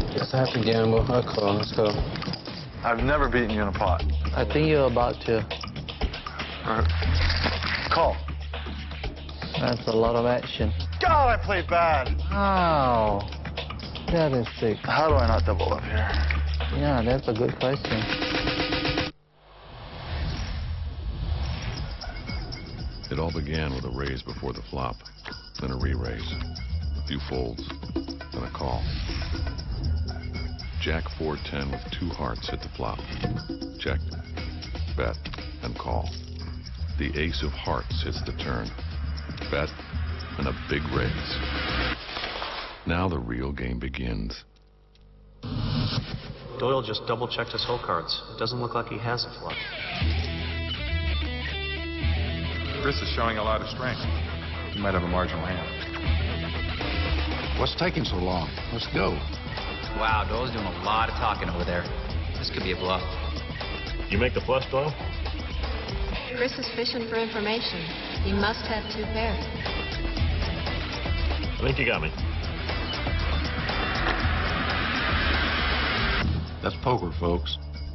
Just have to gamble. I'll call. Let's go. I've never beaten you in a pot. I think you're about to. Call. That's a lot of action. God, I played bad. Oh, that is sick. How do I not double up here? Yeah, that's a good question. It all began with a raise before the flop, then a re-raise, a few folds, then a call. Jack 4-10 with 2 hearts hit the flop. Check, bet, and call. The ace of hearts hits the turn. Bet, and a big raise. Now the real game begins. Doyle just double-checked his hole cards. It doesn't look like he has a flop. Chris is showing a lot of strength. He might have a marginal hand. What's taking so long? Let's go. Wow, Doyle's doing a lot of talking over there. This could be a bluff. You make the flush, Doyle? Chris is fishing for information. He must have 2 pairs. I think you got me. That's poker, folks.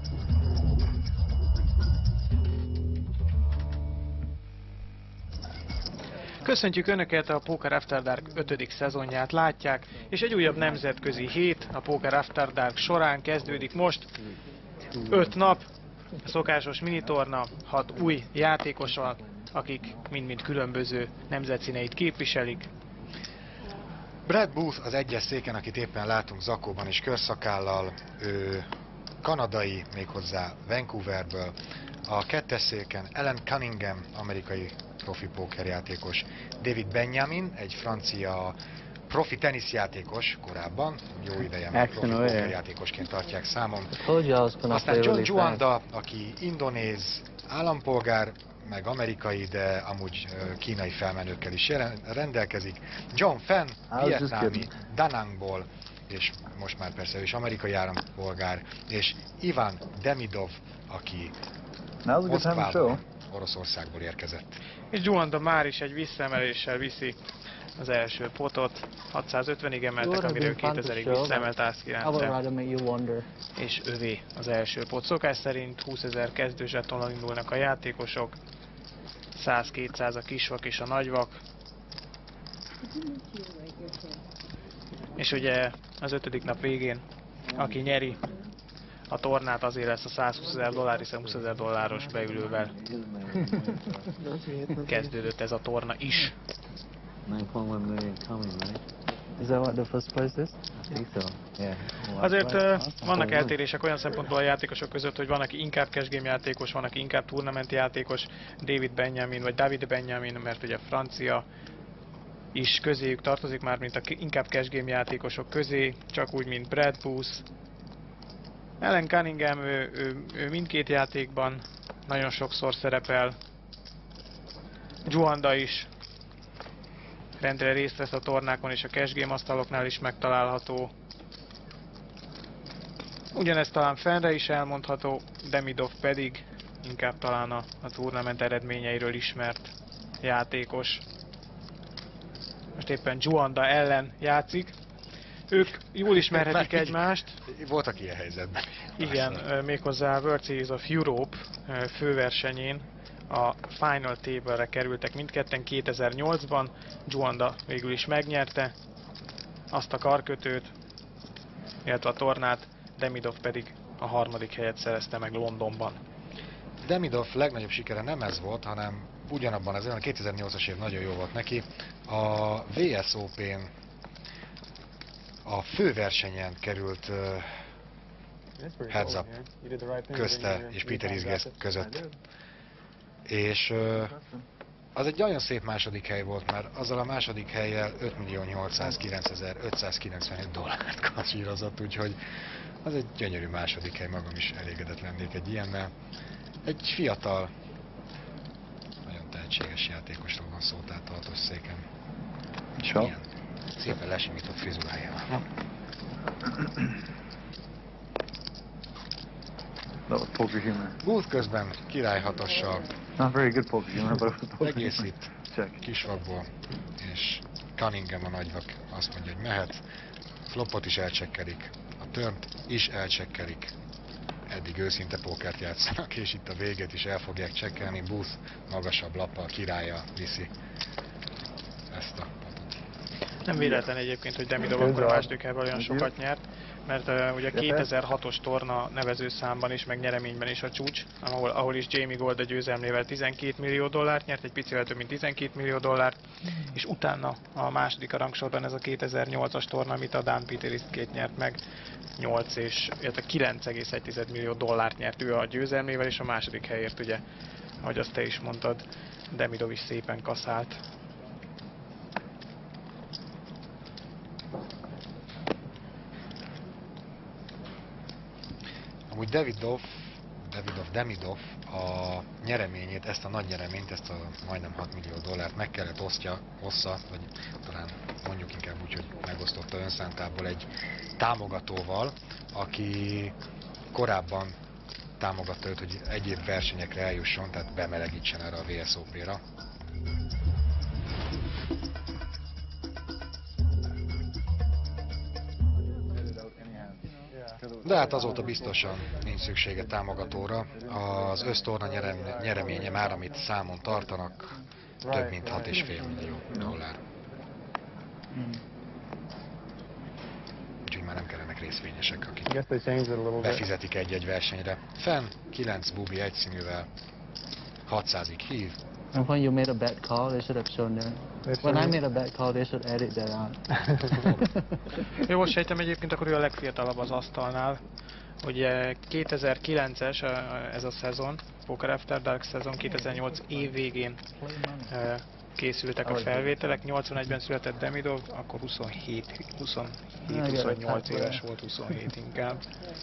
Köszöntjük Önöket, a Poker After Dark 5. szezonját látják, és egy újabb nemzetközi hét a Poker After Dark során kezdődik most. 5 nap, a szokásos minitorna, 6 új játékossal, akik mind-mind különböző nemzetszíneit képviselik. Brad Booth az egyes széken, akit éppen látunk zakóban és körszakállal, ő kanadai, méghozzá Vancouverből. A kettes széken Alan Cunningham, amerikai profi pókerjátékos, David Benjamin, egy francia profi teniszjátékos korábban, jó ideje már profi pókerjátékosként tartják számon. Aztán John Juanda, aki indonéz állampolgár, meg amerikai, de amúgy kínai felmenőkkel is rendelkezik. John Fenn, vietnámi, Da Nangból, és most már persze ő is amerikai állampolgár, és Ivan Demidov, aki Moszkvából, Oroszországból érkezett. És Juanda már is egy visszaemeléssel viszi az első potot. 650-ig emeltek, amire ő 2000-ig visszaemelt ász 9-re. És övé az első pot. Szokás szerint 20 000 kezdőzsetonnal indulnak a játékosok. 100-200 a kisvak és a nagyvak. És ugye az 5. nap végén, aki nyeri a tornát, azért lesz a $120,000, hiszen $20,000 beülővel kezdődött ez a torna is. Is that what the first prize is? I think so. Yeah. Azért vannak eltérések olyan szempontból a játékosok között, hogy van, aki inkább cash game játékos, van, aki inkább tournament játékos. David Benjamin, mert ugye francia is közéjük tartozik már, mint a inkább cash game játékosok közé, csak úgy, mint Brad Booth. Alan Cunningham, ő mindkét játékban nagyon sokszor szerepel. Juanda is rendre részt vesz a tornákon, és a cash game asztaloknál is megtalálható. Ugyanezt talán Fennre is elmondható, Demidov pedig inkább talán a tournament eredményeiről ismert játékos. Most éppen Juanda ellen játszik. Ők jól ismerhetik egymást. Voltak ilyen helyzetben. Igen, méghozzá a World Series of Europe főversenyén a Final Table-re kerültek mindketten 2008-ban. Juanda végül is megnyerte azt a karkötőt, illetve a tornát, Demidov pedig a 3. helyet szerezte meg Londonban. Demidov legnagyobb sikere nem ez volt, hanem ugyanabban az évben, a 2008-as év nagyon jó volt neki. A VSOP-n a főversenyen került heads up közte és Peter Izgesz között. És az egy nagyon szép második hely volt, mert azzal a második hellyel $5.809.595 kasszírozott, úgyhogy az egy gyönyörű második hely, magam is elégedett lennék egy ilyennel. Egy fiatal, nagyon tehetséges játékosról van szó, tehát tartós széken. Ilyen szépen lesimított frizurájával. Booth közben királyhatossal egészít kisvakból, és Cunningham a nagyvak azt mondja, hogy mehet. Flopot is elcsekkelik. A turnt is elcsekkelik. Eddig őszinte pókert játszanak, és itt a végét is el fogják csekkelni. Booth magasabb lappal királya viszi ezt a patot. Nem véletlen egyébként, hogy Demidov akkor a második helyben olyan sokat nyert, mert ugye 2006-os torna nevezőszámban is, meg nyereményben is a csúcs, ahol is Jamie Gold a győzelmével $12 millió nyert, egy picivel több mint $12 millió, és utána a második a rangsorban ez a 2008-as torna, amit a Dan Peter két nyert meg, 9,1 millió dollárt nyert ő a győzelmével, és a második helyért ugye, ahogy azt te is mondtad, Demidov is szépen kaszált. Amúgy Demidov a nyereményét, ezt a nagy nyereményt, ezt a majdnem $6 millió meg kellett ossza, vagy talán mondjuk inkább úgy, hogy megosztotta önszántából egy támogatóval, aki korábban támogatta őt, hogy egyéb versenyekre eljusson, tehát bemelegítsen erre a VSOP-ra. De hát azóta biztosan nincs szüksége támogatóra. Az össztorna nyereménye már, amit számon tartanak, több mint $6,5 millió. Úgyhogy már nem kellenek részvényesek, akik befizetik egy-egy versenyre. Fenn 9 bubi egyszínűvel, 600-ig hív. And when you made a bad call, they should have shown there. When I made a bad call, they should edit that out. Jól sejtem egyébként, akkor ő a legfiatalabb az asztalnál. Ugye 2009-es ez a szezon, Poker After Dark szezon, 2008 év végén készültek a felvételek. 81-ben született Demidov, akkor 28 éves volt, 27 inkább.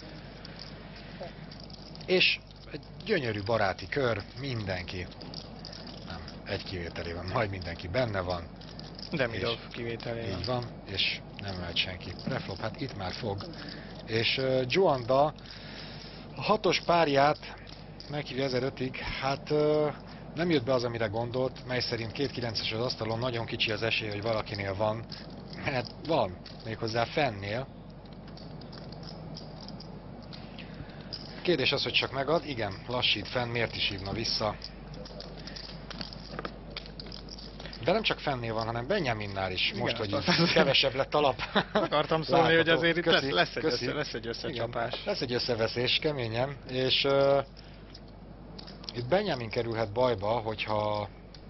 És egy gyönyörű baráti kör, mindenki, nem, egy kivételével, majd mindenki benne van. Demidov kivételével. Így van, és nem ölt senki. Preflop, hát itt már fog. És Juanda a 6-os párját meghívja 1005-ig, hát nem jött be az, amire gondolt, mely szerint 2-9-es az asztalon, nagyon kicsi az esély, hogy valakinél van. Hát van, méghozzá Fennnél. Kérdés az, hogy csak megad. Igen, lassít Fenn, miért is hívna vissza? De nem csak Fennnél van, hanem Benjaminnál is. Most, hogy kevesebb lett a lap. Akartam szólni, hogy azért itt lesz egy összecsapás. Igen, lesz egy összeveszés, keményen. És itt Benjamin kerülhet bajba, hogyha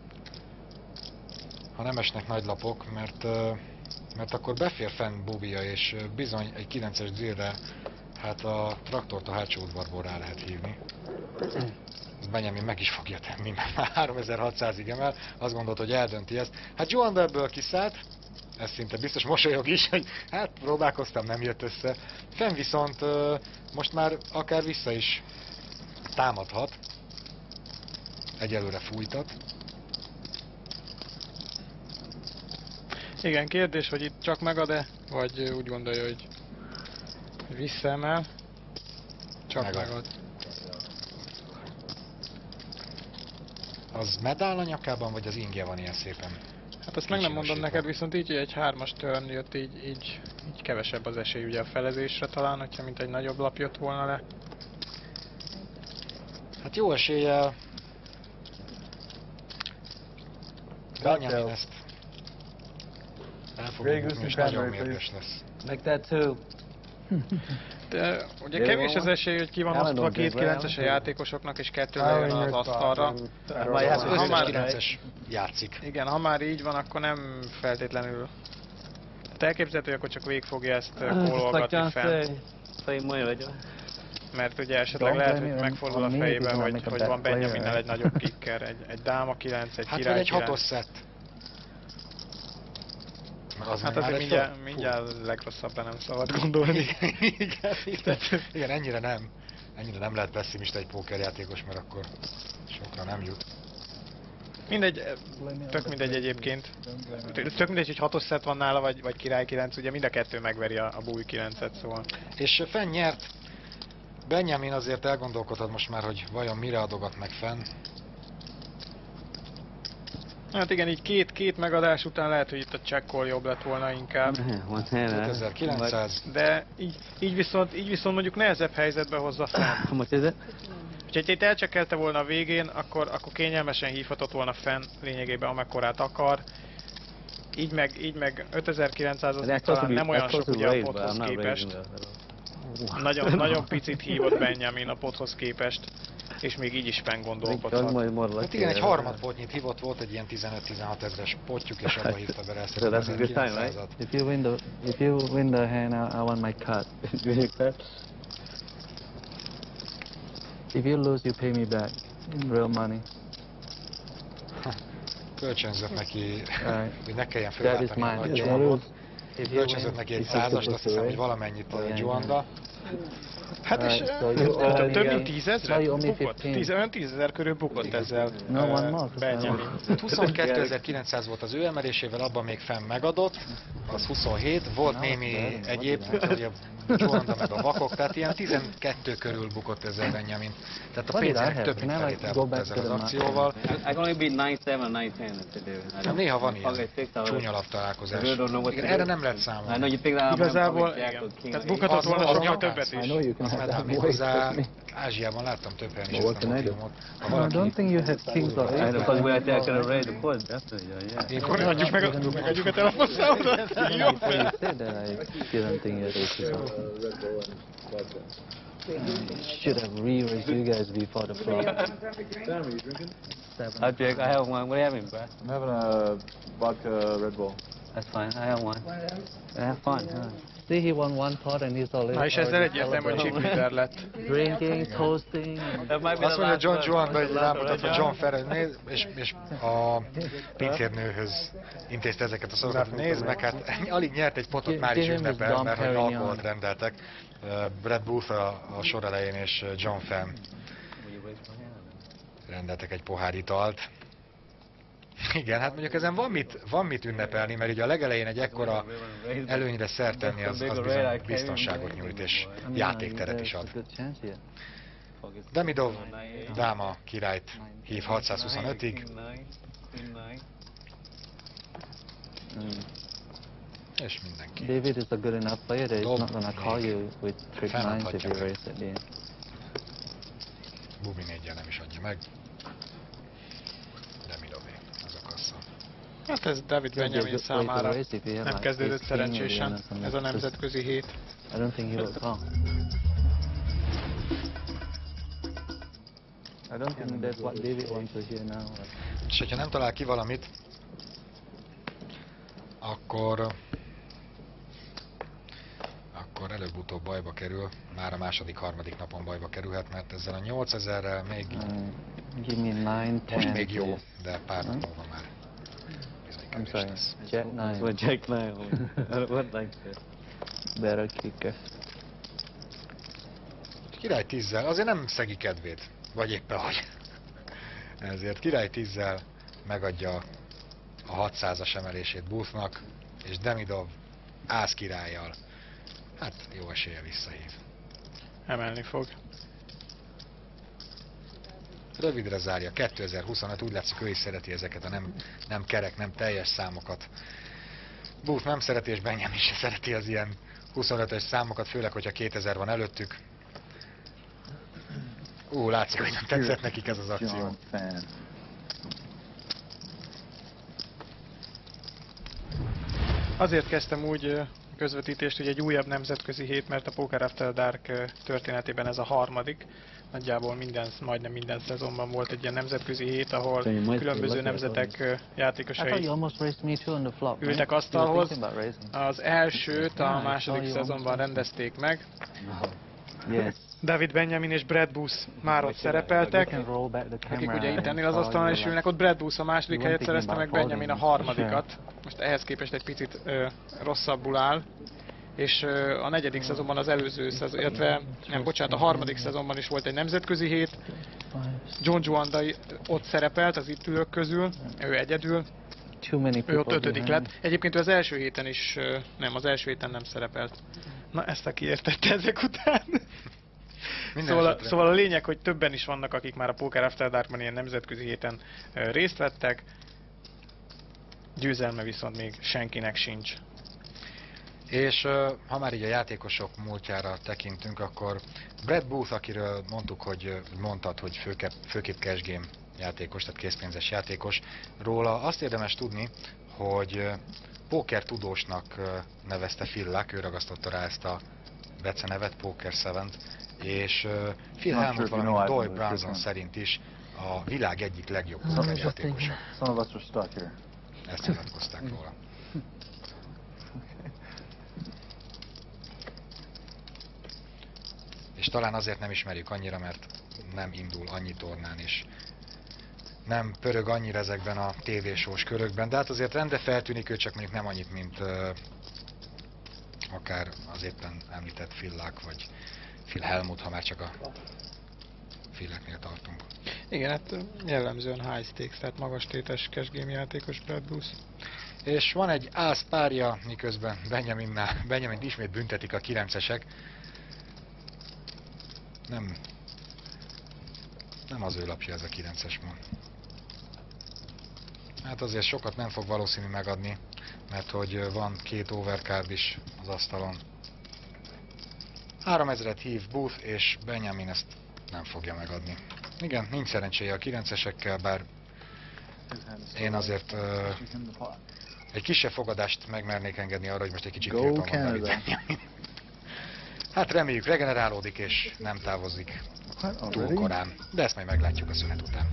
nem esnek nagy lapok, mert akkor befér Fenn bubija, és bizony egy 9-es drillre hát a traktort a hátsó udvarból rá lehet hívni. Benjamin meg is fogja tenni, mert már 3600-ig emel, azt gondolt, hogy eldönti ezt. Hát Juanda ebből kiszállt, ez szinte biztos, mosolyog is, hogy hát próbálkoztam, nem jött össze. Fenn viszont most már akár vissza is támadhat, egyelőre fújtat. Igen, kérdés, hogy itt csak megad-e, vagy úgy gondolja, hogy visszaemel. Csak megad. Az medál a nyakában, vagy az ingje van ilyen szépen? Hát azt meg nem mondom neked, viszont így, hogy egy 3-as turn jött, így kevesebb az esély ugye a felezésre talán, hogyha mint egy nagyobb lap jött volna le. Hát jó eséllyel Benjamin ezt el fogja bukni, és nagyon mérges lesz. Like that too. De ugye kevés az esély, hogy ki van osztva 2-9-es a játékosoknak, és 2 lejön az asztalra. Az összes 9-es játszik. Igen, ha már így van, akkor nem feltétlenül. Tehát elképzelhető, hogy akkor csak végig fogja ezt kólolgatni fenn. Mert ugye esetleg lehet, hogy megfordul a fejébe, hogy van Benjaminnel egy nagyobb kicker, egy dáma 9, egy király 9. Hát vagy egy 6-os szett. Hát azért mindjárt legrosszabbra nem szabad gondolni. Igen, ennyire nem lehet pessimista egy pókerjátékos, mert akkor sokra nem jut. Mindegy, tök mindegy egyébként. Tök mindegy, hogy 6-os szett van nála, vagy király 9, ugye mind a kettő megveri a búj 9-et, szóval. És Fenn nyert. Benjamin azért elgondolkodhat most már, hogy vajon mire adogat meg Fenn. Hát igen, így két megadás után lehet, hogy itt a check-call jobb lett volna inkább. 5900. De így viszont mondjuk nehezebb helyzetbe hozza fel. Úgyhogy itt elcsekkelte volna a végén, akkor kényelmesen hívhatott volna fenn lényegében amekkorát akar. Így meg 5900 az talán nem olyan sok ugye a pothoz képest. Nagyon picit hívott Benjamin a pothoz képest. És még így is fenn gondolkodhat. Hát igen, egy harmadpotnyit hívott, volt egy ilyen 15-16 ezres potjuk, és abba hívta bele ezt a 1900-at. If you win the hand, I want my cut. If you lose, you pay me back in real money. Kölcsönzött neki, hogy ne kelljen fölváltani a nagy Joanot. Kölcsönzött neki egy 100-ast, azt hiszem, hogy valamennyit Joanda. Hát és több mint 10 000 bukott. Olyan 10 000 körül bukott ezzel Benjamin. 22.900 volt az ő emelésével, abban még fenn megadott, az 27, volt némi egyéb, ugye Joanda meg a vakok, tehát ilyen 12 körül bukott ezzel Benjamin. Tehát a pénzének több mint felét elbukta ezzel az akcióval. Néha van ilyen csúnya laptalálkozás. Igen, erre nem lehet számolni. Igazából igen. Tehát bukhatott volna sokkal többet is. Méghozzá Ázsiában láttam több helyen is ezt a motivumot. I don't think you have kings or aces. Akkor megadjuk a telefonszámodat? Jó fel! Should have re-raised you guys before the flop. Jake, I have one. What are you having, bro? I'm having a vodka Red Bull. That's fine. I have one. Have fun, huh? See, he won one pot and he's already... Na és ezzel egyértelmű, hogy chip leader lett. Drinking, toasting... Azt mondja John Juan, hogy rámutatva John Ferrer, és a pincérnőhöz intézte ezeket a szavakat. Nézd meg, hát alig nyert egy potot, már is ünnepel, mert hogy alkoholt rendeltek. Brad Booth a sor elején és John Fenn rendeltek egy pohár italt. Igen, hát mondjuk ezen van mit ünnepelni, mert ugye a legelején egy ekkora előnyre szert tenni, az bizony biztonságot nyújt, és játékteret is ad. Demidov dáma királyt hív 625-ig. És mindenki. David is a good enough player that he's not gonna call you with trick nines if you raise at the end. Bubi 4-jel nem is adja meg. Demidové, az a kassa. Hát ez David Benjamin számára nem kezdődött szerencsésen, ez a nemzetközi hét. I don't think he will call. I don't think that's what David wants to hear now. És hogyha nem talál ki valamit, akkor előbb-utóbb bajba kerül, már a második-harmadik napon bajba kerülhet, mert ezzel a 8000-rel még most még jó, de pár nap múlva már bizony kevés lesz. Jack 9. What Jack 9? What like that? Better kicker. Király 10-zel, azért nem szegi kedvét, vagy éppen hogy. Ezért király 10-zel megadja a 600-as emelését Boothnak, és Demidov ász királlyal. Hát jó esélye visszahív. Emelni fog. Rövidre zárja, 2025, úgy látszik ő is szereti ezeket a nem kerek, nem teljes számokat. Booth nem szereti, és Benjamin se szereti az ilyen 25-ös számokat, főleg, hogyha 2000 van előttük. Látszik, hogy nem tetszett nekik ez az akció. Azért kezdtem úgy közvetítést, hogy egy újabb nemzetközi hét, mert a Poker After Dark történetében ez a harmadik. Nagyjából majdnem minden szezonban volt egy ilyen nemzetközi hét, ahol különböző nemzetek játékosai ültek asztalhoz. Az elsőt a második szezonban rendezték meg. David Benjamin és Brad Booth már ott szerepeltek, akik ugye itt ennél az asztalon is ülnek. Ott Brad Booth a második helyet szerezte meg, Benjamin a harmadikat. Most ehhez képest egy picit rosszabbul áll. És a negyedik szezonban az előző szezon, illetve a harmadik szezonban is volt egy nemzetközi hét. John Juanda ott szerepelt az itt ülők közül, ő egyedül. Ő ott 5. lett. Egyébként ő az első héten is, az első héten nem szerepelt. Na ezt aki értette ezek után. Szóval a lényeg, hogy többen is vannak, akik már a Poker After Darkban ilyen nemzetközi héten részt vettek. győzelme viszont még senkinek sincs. És ha már így a játékosok múltjára tekintünk, akkor Brad Booth, akiről mondtad, hogy főképp cash game játékos, tehát készpénzes játékos, róla azt érdemes tudni, hogy póker tudósnak nevezte Phil Luck, ő ragasztotta rá ezt a becenevet, Poker 7-t, és Phil Hellmuth, valamint Doyle Brunson szerint is a világ egyik legjobb pókerjátékosa. Ezt nyilatkozták róla. És talán azért nem ismerjük annyira, mert nem indul annyi tornán, és nem pörög annyira ezekben a tévésós körökben, de hát azért rendre feltűnik, ő csak mondjuk nem annyit, mint akár az éppen említett Phil Luck, vagy Phil Hellmuth, ha már csak a Phileknél tartunk. Igen, hát jellemzően high stakes, tehát magas tétes cash game játékos Brad Booth. És van egy ász párja, miközben Benjamint ismét büntetik a 9-esek. Nem az ő lapja ez a 9-es ma. Hát azért sokat nem fog valószínű megadni, mert hogy van 2 overcard is az asztalon. 3000-et hív Booth, és Benjamin ezt nem fogja megadni. Igen, nincs szerencséje a 9-esekkel, bár én azért egy kisebb fogadást megmernék engedni arra, hogy most egy kicsit tiltom van David Benjamin. Hát reméljük regenerálódik és nem távozik túl korán, de ezt majd meglátjuk a szünet után.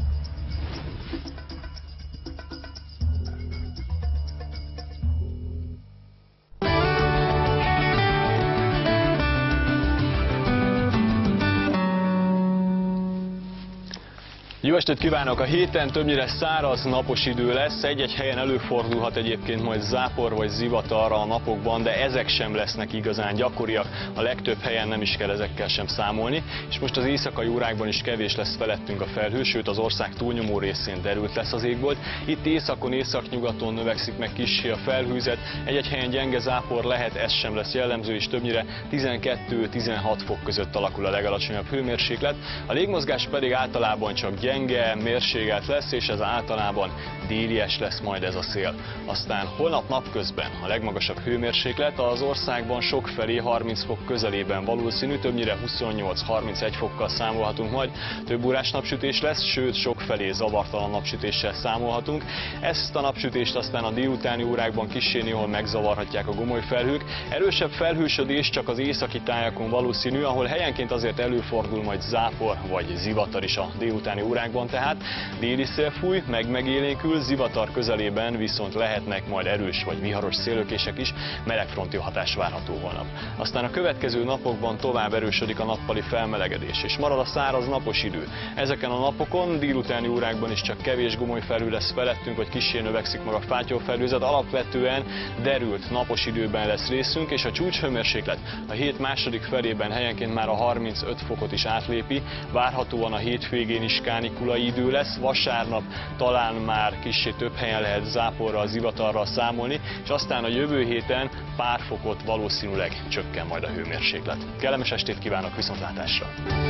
Jó estét kívánok! A héten többnyire száraz, napos idő lesz. Egy-egy helyen előfordulhat egyébként majd zápor vagy zivatar a napokban, de ezek sem lesznek igazán gyakoriak. A legtöbb helyen nem is kell ezekkel sem számolni. És most az éjszakai órákban is kevés lesz felettünk a felhő, sőt az ország túlnyomó részén derült lesz az égbolt. Itt északon, északnyugaton növekszik meg kissé a felhőzet. Egy-egy helyen gyenge zápor lehet, ez sem lesz jellemző, és többnyire 12-16 fok között alakul a legalacsonyabb hőmérséklet. A légmozgás pedig általában csak gyenge, mérsékelt lesz, és ez általában délies lesz majd ez a szél. Aztán holnap napközben a legmagasabb hőmérséklet az országban sokfelé 30 fok közelében valószínű, többnyire 28-31 fokkal számolhatunk majd. Több órás napsütés lesz, sőt sokfelé zavartalan napsütéssel számolhatunk. Ezt a napsütést aztán a délutáni órákban kissé néhol megzavarhatják a gomoly felhők. Erősebb felhősödés csak az északi tájakon valószínű, ahol helyenként azért előfordul majd zápor vagy zivatar is a délutáni órákban, tehát déli szél fúj, megélénkül, zivatar közelében viszont lehetnek majd erős vagy viharos szélökések is, melegfronti hatás várható holnap. Aztán a következő napokban tovább erősödik a nappali felmelegedés, és marad a száraz napos idő. Ezeken a napokon délutáni órákban is csak kevés gomoly felhő lesz felettünk, vagy kissé növekszik meg a fátyolfelhőzet, alapvetően derült napos időben lesz részünk, és a csúcshőmérséklet a hét második felében helyenként már a 35 fokot is átlépi, várhatóan a hétvégén is kánikulai idő lesz, vasárnap talán már kissé több helyen lehet záporral, zivatarral számolni, és aztán a jövő héten pár fokot valószínűleg csökken majd a hőmérséklet. Kellemes estét kívánok, viszontlátásra!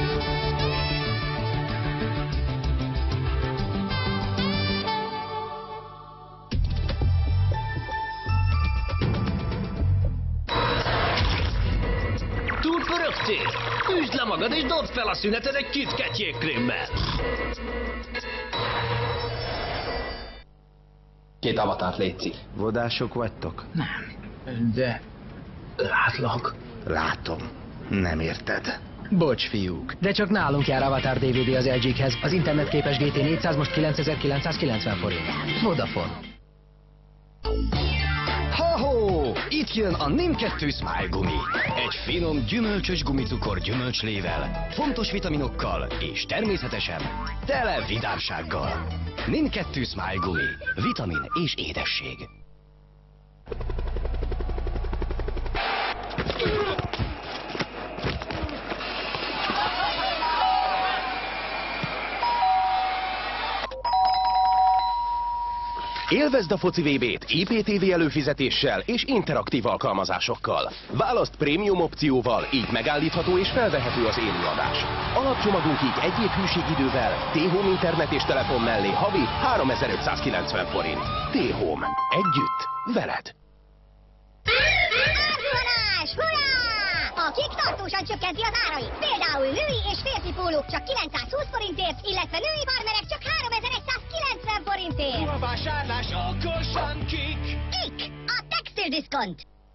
Túl pörögtél? Üsd le magad és dobd fel a szüneted egy KitKat jégkrémmel! 2 avatárt létszik. Vodások vagytok? Nem. De... látlak. Látom. Nem érted. Bocs, fiúk. De csak nálunk jár Avatar DVD az LG-hez. Az internetképes GT 400 most 9990 forint. Vodafone. Ha-ho! Itt jön a NIM 2 Smile gumi. Egy finom, gyümölcsös gumicukor gyümölcslével, fontos vitaminokkal és természetesen tele vidámsággal. NIM 2 Smile gumi. Vitamin és édesség. Élvezd a foci VB-t IPTV előfizetéssel és interaktív alkalmazásokkal. Választ prémium opcióval, így megállítható és felvehető az élőadás. Alapcsomagunk így 1 év hűségidővel, T-Home internet és telefon mellé havi 3590 forint. T-Home. Együtt. Veled. Árzuhanás! Hurrá! A Kik tartósan csökkenti az árait. Például női és férfi pólók csak 920 forintért, illetve női farmerek csak 3190 forintért. Ruhavásárlás okosan Kik! Kik! A textildiszkont!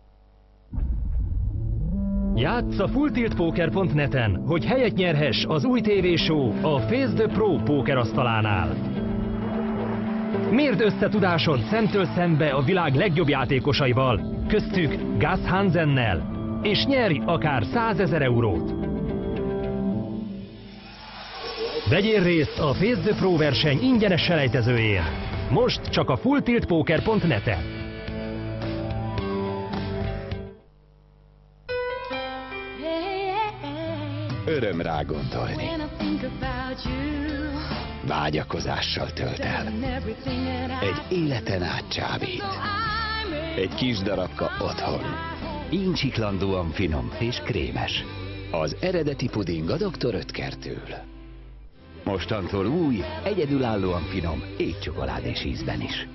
Játsz a fulltiltpoker.net-en, hogy helyet nyerhess az új tévéshow a Face the Pro pókerasztalánál. Mérd összetudásod szemtől szembe a világ legjobb játékosaival, köztük Gus Hansennel, és nyerj akár 100 000 eurót. Vegyél részt a Face the Pro verseny ingyenes selejtezőjén. Most csak a fulltiltpoker.net-en. Öröm rá gondolni. Vágyakozással tölt el. Egy életen át csábít. Egy kis darabka otthon. Incsiklandóan finom és krémes. Az eredeti puding a Dr. Oetkertől. Mostantól új, egyedülállóan finom, étcsokoládés ízben is.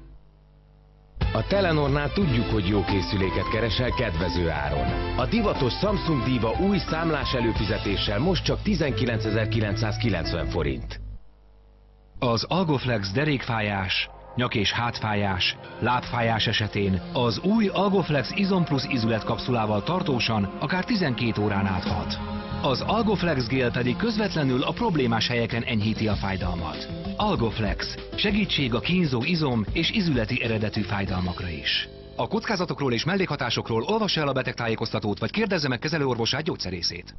A Telenornál tudjuk, hogy jó készüléket keresel kedvező áron. A divatos Samsung Diva új számlás előfizetéssel most csak 19.990 forint. Az Algoflex derékfájás, nyak- és hátfájás, lábfájás esetén az új Algoflex Izom Plus ízületkapszulával tartósan akár 12 órán át hat. Az Algoflex Gel pedig közvetlenül a problémás helyeken enyhíti a fájdalmat. Algoflex. Segítség a kínzó izom- és ízületi eredetű fájdalmakra is. A kockázatokról és mellékhatásokról olvassa el a betegtájékoztatót, vagy kérdezze meg kezelőorvosát, gyógyszerészét.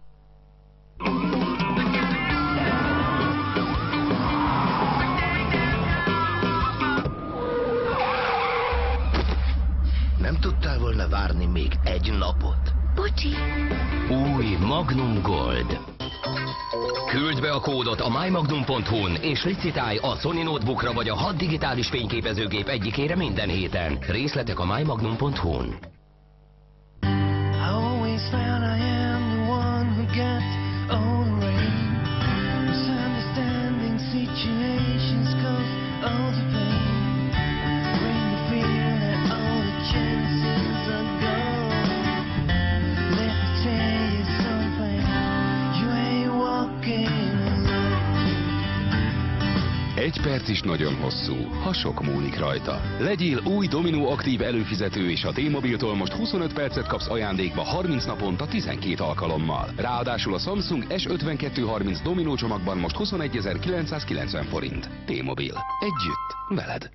Nem tudtál volna várni még egy napot? Bocsi. Új Magnum Gold. Küld be a kódot a mymagnum.hu-n és licitálj a Sony notebookra vagy a 6 digitális fényképezőgép egyikére minden héten. Részletek a mymagnum.hu-n. Egy perc is nagyon hosszú, ha sok múlik rajta. Legyél új Domino aktív előfizető, és a T-Mobiltól most 25 percet kapsz ajándékba 30 naponta 12 alkalommal. Ráadásul a Samsung S5230 Domino csomagban most 21.990 forint. T-Mobil. Együtt. Veled.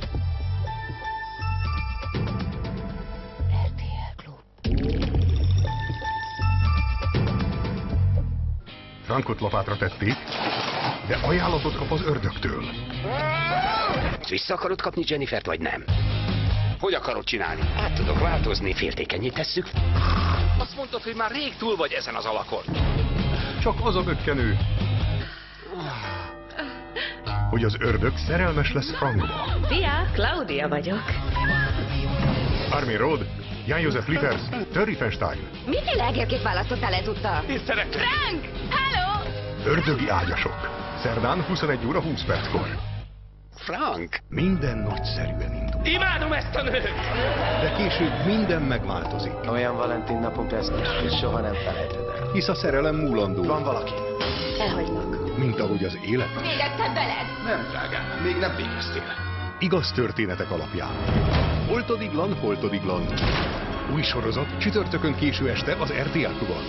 Frankot lapátra tették, de ajánlatot kap az ördögtől. Vissza akarod kapni Jennifert, vagy nem? Hogy akarod csinálni? Át tudok változni, féltékenyé tesszük. Azt mondtad, hogy már rég túl vagy ezen az alakon. Csak az a bökkenő, hogy az ördög szerelmes lesz Frankba. Szia, Claudia vagyok. Armin Roth, Jan-Josef Liefers, Terry Feinstein. Mit világérkép választottál ezúttal? Én szeretem. Frank! Hello! Ördögi ágyasok. Szerdán 21 óra 20 perckor. Frank! Minden nagyszerűen indul. Imádom ezt a nőt! De később minden megváltozik. Olyan Valentin napunk lesz, hogy soha nem felejted el. Hisz a szerelem múlandó. Van valaki. Elhagylak. Mint ahogy az élet. Még egyszer veled! Nem, drágám, még nem végeztél. Igaz történetek alapján. Holtodiglan, Holtodiglan. Új sorozat csütörtökön késő este az RTL-ban.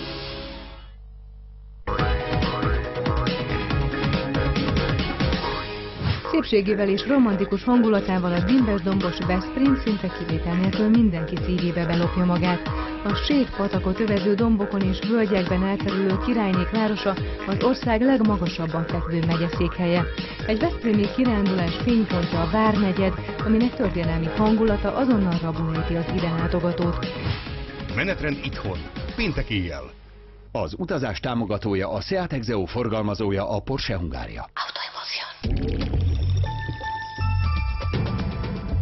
Szépségével és romantikus hangulatával a dimbes-dombos Veszprém szinte kivétel nélkül mindenki szívébe belopja magát. A sét patakot övező dombokon és völgyekben elterülő királynék városa az ország legmagasabban fekvő megyeszékhelye. Egy veszprémi kirándulás fénypontja a Várnegyed, aminek történelmi hangulata azonnal rabul ejti az ide látogatót. Menetrend itthon, péntek éjjel. Az utazás támogatója, a Seat Exeo forgalmazója, a Porsche Hungária.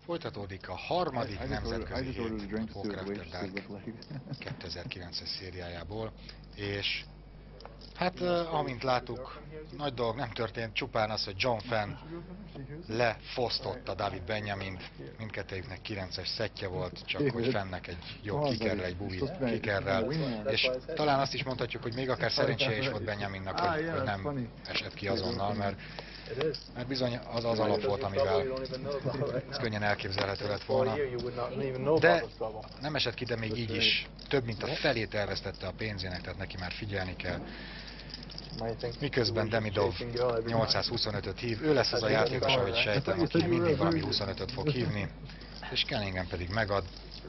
Folytatódik a harmadik nemzetközi hét Poker After Dark 2009-es szériájából, és hát amint láttuk, nagy dolog nem történt, csupán az, hogy John Fenn lefosztotta David Benjamint, mindkettőjüknek 9-es szettje volt, csak hogy Fennnek egy jó kikerrel, egy buvit kikerrel, és talán azt is mondhatjuk, hogy még akár szerencséje is volt Benjaminnak, hogy nem esett ki azonnal, mert bizony az az alap volt, amivel ez könnyen elképzelhető lett volna. De nem esett ki, de még így is több mint a felét elvesztette a pénzének, tehát neki már figyelni kell. Miközben Demidov 825-öt hív, ő lesz az a játékos, ahogy sejtem, aki mindig valami 25-öt fog hívni, és Cunningham pedig megad.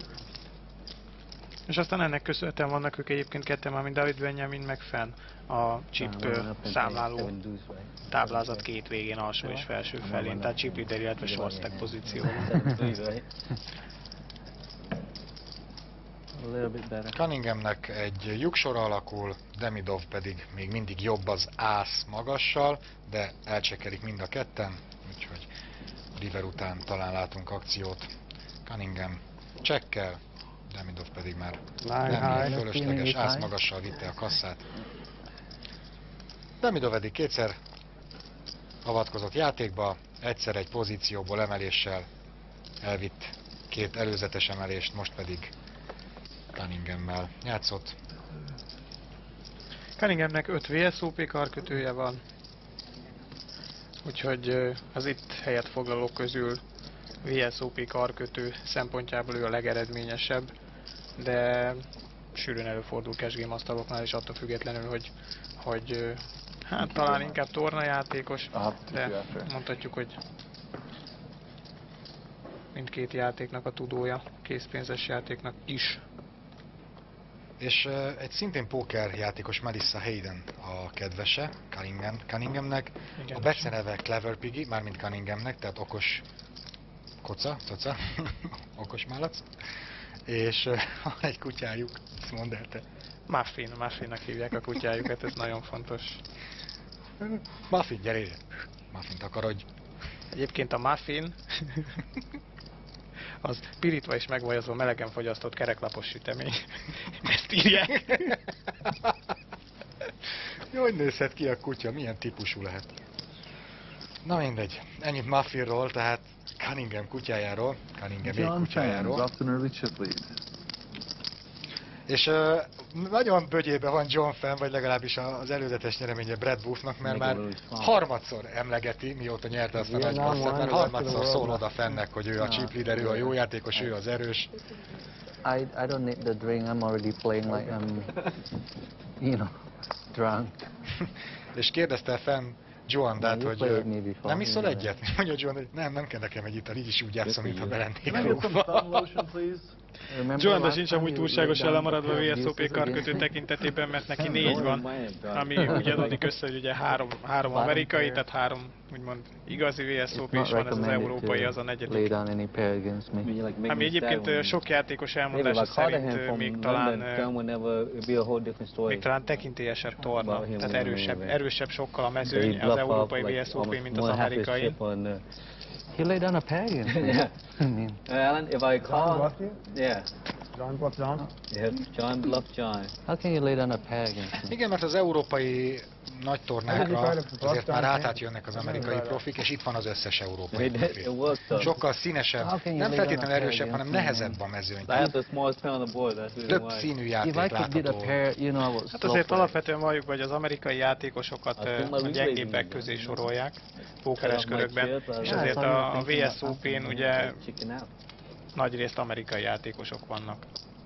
És aztán ennek köszönhetően vannak ők egyébként ketten, már mint David Benjamin meg Fenn a chip számláló táblázat két végén, alsó és felső felén, tehát chip leader, illetve short stack pozícióban. Cunninghamnek egy lyuksora alakul, Demidov pedig még mindig jobb az ász magassal, de elcsekelik mind a ketten, úgyhogy river után talán látunk akciót. Cunningham csekkel, Demidov pedig már nem fölösleges ász magassal vitte a kasszát. Demidov eddig kétszer avatkozott játékba, egyszer egy pozícióból emeléssel elvitt két előzetes emelést, most pedig Cunninghammel játszott. Cunninghamnek 5 VSOP karkötője van, úgyhogy az itt helyet foglalók közül VSOP karkötő szempontjából ő a legeredményesebb, de sűrűn előfordul cash game asztaloknál is attól függetlenül, hogy hát talán inkább tornajátékos, de mondhatjuk, hogy mindkét játéknak a tudója, készpénzes játéknak is. És egy szintén póker játékos Melissa Hayden a kedvese Cunninghamnek. A beceneve Clever Piggy, mármint Cunninghamnek, tehát okos koca, okos málac. És van egy kutyájuk, ezt mondd el te. Muffinnak hívják a kutyájukat, ez nagyon fontos. Muffin, gyere ide! Muffint akarodj! Egyébként a muffin az pirítva és megvajazva melegen fogyasztott kereklapos sütemény. Ezt írják. Jó, hogy nézhet ki a kutya, milyen típusú lehet. Na mindegy, ennyit Muffinról, tehát Cunningham kutyájáról, Cunningham kutyájáról. És nagyon bögyébe van John Fenn, vagy legalábbis az előzetes nyereménye Brad Boothnak, mert már harmadszor emlegeti, mióta nyerte azt a nagy kasszát, mert harmadszor szól oda Fennnek, hogy ő a chip leader, ő a jó játékos, ő az erős. I don't need the drink, I'm already playing like I'm, you know, drunk. És kérdezte Fenn Joandát, hogy nem iszol egyet? Mondja Joan, hogy nem kell nekem egy ital, így is úgy játszom, mintha belennék rúgva. Joanda sincs amúgy túlságosan lemaradva a VSOP karkötő tekintetében, mert neki 4 van, ami úgy adódik össze, hogy ugye három amerikai, tehát 3 úgymond igazi VSOP, és van ez az európai, az a negyedik. Ami egyébként sok játékos elmondása szerint még talán tekintélyesebb torna, tehát erősebb sokkal a mezőny, az európai VSOP, mint az amerikai. He laid down a pagan. Yeah. Alan, if I call, yeah. John bluff John? Yep, John bluff John. How can you lay down a pagan? Igen, mert az európai nagy tornákra azért már átjönnek az amerikai profik, és itt van az összes európai profi. Sokkal színesebb, nem feltétlenül erősebb, hanem nehezebb a mezőny. Több színű játék látható. Hát azért alapvetően valljuk, hogy az amerikai játékosokat a gyengébbek közé sorolják pókeres körökben, és azért a VSOP-n ugye nagyrészt amerikai játékosok vannak.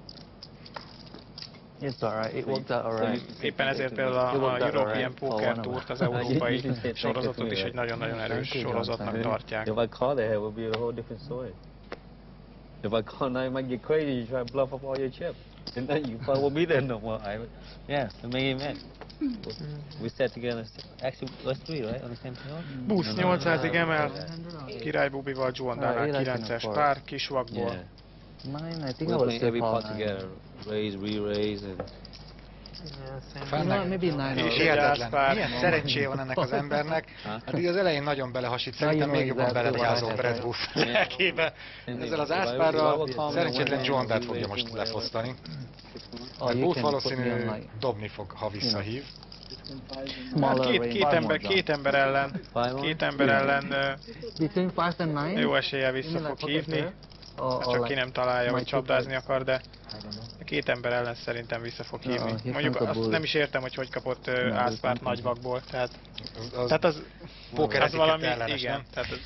Éppen ezért például a European Poker Tourt, az európai sorozatot is egy nagyon-nagyon erős sorozatnak tartják. If I call that, it would be a whole different story. If I call now, you might get crazy, you try to bluff up all your chips. And then you probably won't be there no more. Yeah, the main event. We sat together, actually, us three, right, on the same field? Booth 800-ig emel, Király Bubival, Joandánál 9-es pár, kisvakból. Mine, I think I was every pot together, raise, re-raise, and És hihetetlen. Milyen szerencséje van ennek az embernek. Hát így az elején nagyon belehasít, szerintem még jobban belevigyázol Brad Booth lelkébe. Ezzel az ászpárral szerencsétlen Joan Dart fogja most lefosztani. Mert Booth valószínű dobni fog, ha visszahív. Hát két ember ellen jó eséllyel vissza fog hívni. Csak ki nem találja, vagy csapdázni akar, de két ember ellen szerintem vissza fog hívni. Mondjuk azt nem is értem, hogy kapott ászpárt nagy vakból, tehát az valami, igen, tehát az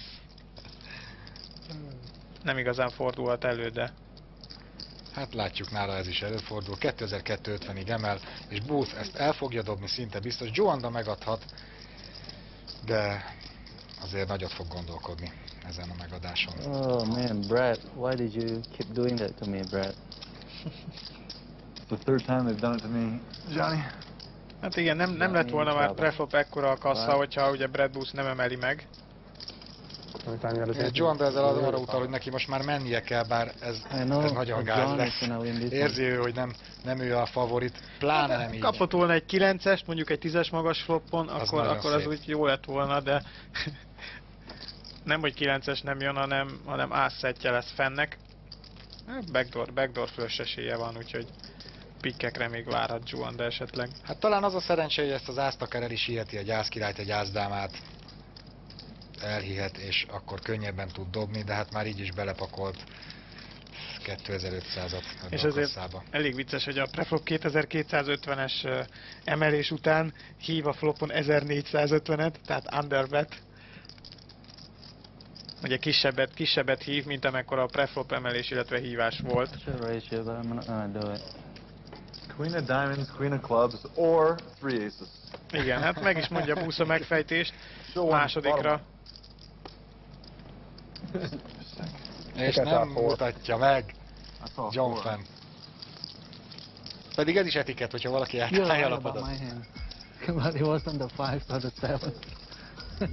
nem igazán fordulhat elő, de... Hát látjuk, nála ez is előfordul, 2250-ig emel, és Booth ezt el fogja dobni, szinte biztos. Joanda megadhat, de azért nagyot fog gondolkodni ezen a megadáson. Oh man, Brad, why did you keep doing that to me, Brad? The third time they've done it to me, Johnny. Hát igen, nem lett volna már preflop ekkora a kassa, hogyha ugye Brad Booth nem emeli meg. Joanda ezzel arra utal, hogy neki most már mennie kell, bár ez nagyon gáz lesz. Érzi ő, hogy nem ő a favorit, pláne nem így. Kapott volna egy 9-est, mondjuk egy 10-es magas floppon, akkor az úgy jó lett volna, de nem, hogy 9-es nem jön, hanem ász-szettje lesz fennek. Backdoor flush esélye van, úgyhogy pikkekre még várhat Joanda esetleg. Hát talán az a szerencse, hogy ezt az ászt akár el is hiheti, egy ászkirályt, egy ászdámát. Elhihet, és akkor könnyebben tud dobni, de hát már így is belepakolt 2500-at ebbe és a azért kasszába. elég vicces, hogy a preflop 2250-es emelés után hív a flopon 1450-et, tehát underbet. Ugye kisebbet hív, mint amekkora a preflop emelés, illetve hívás volt. Queen of diamonds, queen of clubs, or three aces. Igen, hát meg is mondja Booth a megfejtést másodikra. És nem mutatja meg John Fenn. Pedig ez is etikett, hogyha valaki eltalálja a lapodat. But it wasn't the 5 or the 7.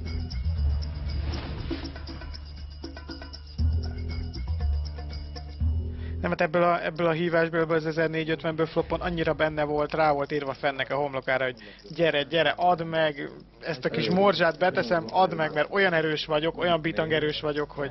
Nem, hát ebből a hívásból, az 1450-ből flopon annyira benne volt, rá volt írva Fennnek a homlokára, hogy gyere, add meg, ezt a kis morzsát beteszem, add meg, mert olyan erős vagyok, olyan bitang erős vagyok, hogy...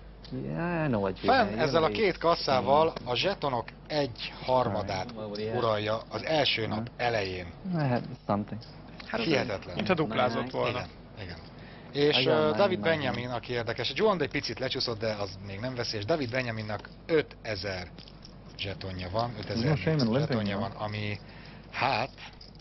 Fenn ezzel a két kasszával a zsetonok 1/3 uralja az első nap elején. Hát hihetetlen. Mintha duplázott volna. Igen. És David Benjamin, aki érdekes, Joanda egy picit lecsúszott, de az még nem veszélyes. David Benjaminnak 5000 zsetonja van, 5000 zsetonja van, ami hát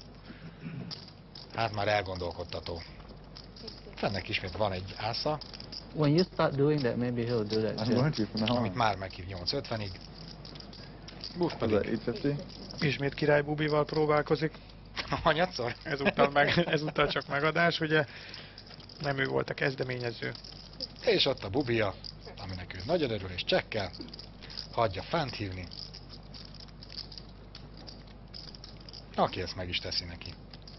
már elgondolkodtató. Fennek ismét van egy ásza. When you start doing that, maybe he'll do that. Amit már meghív 850-ig. Booth pedig. Ismét Király Bubival próbálkozik. Hanyatszor? Ezúttal csak megadás, ugye? Nem ő volt a kezdeményező. És ott a Bubia, aminek ő nagyon örül és csekkel, hagyja Fent hívni. Aki ezt meg is teszi neki.